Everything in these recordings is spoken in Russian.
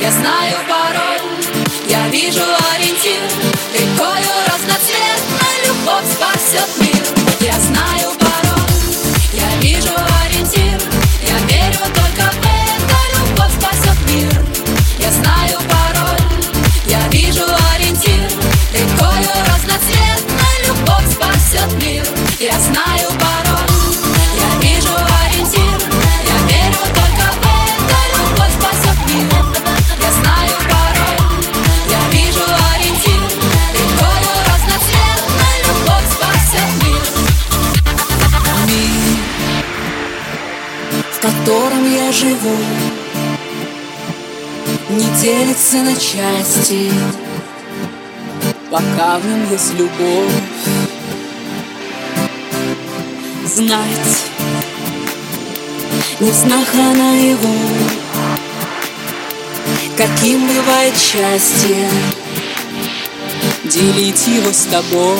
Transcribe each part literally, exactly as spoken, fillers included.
Я знаю пароль, я вижу ориентир. Рекою разноцветной любовь спасет мир. Я знаю пароль, я вижу ориентир. Я верю только в это, любовь спасет мир. Я знаю пароль, я вижу ориентир. Рекою разноцветной любовь спасет мир. Я знаю пароль, я вижу ориентир. Я верю только в это, любовь спасет мир. Я знаю пароль, я вижу ориентир. Рекою разноцветной любовь спасет мир. Мир, в котором я живу, не делится на части, пока в нем есть любовь. Знать не в снах, а наяву, каким бывает счастье, делить его с тобой.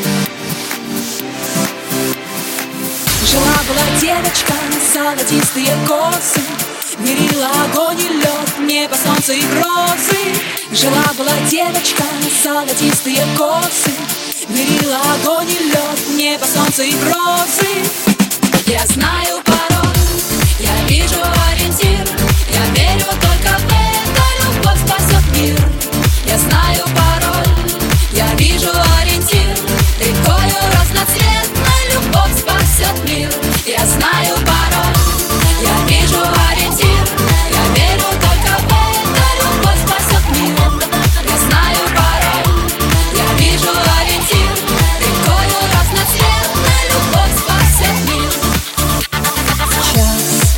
Жила-была девочка, золотистые косы, мерила огонь и лед, небо, солнце и грозы. Жила-была девочка, золотистые косы, мерила огонь и лед, небо, солнце и грозы. Я знаю пароль, я вижу ориентир. Я верю только в это, любовь спасет мир. Я знаю пароль, я вижу ориентир. Рекою разноцветной любовь спасет мир. Я знаю пароль, я вижу ориентир. Я верю только в это, любовь спасет мир. Я знаю пароль, я вижу ориентир. Рекою разноцветной любовь спасет мир. Сейчас,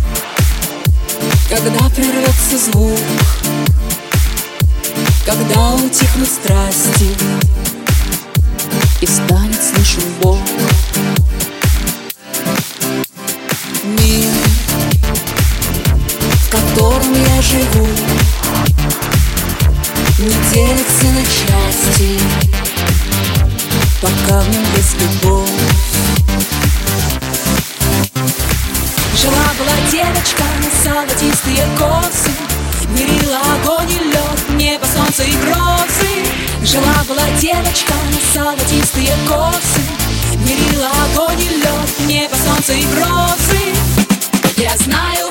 когда прервется звук, когда утихнут страсти и станет слышен Бог, мир, в котором я живу, не делится на части, пока в нем есть любовь. Жила-была девочка, золотистые косы, мерила огонь и лед, небо, солнце и грозы. Жила-была девочка, золотистые косы, мерила огонь и лед, небо, солнце и грозы. Я знаю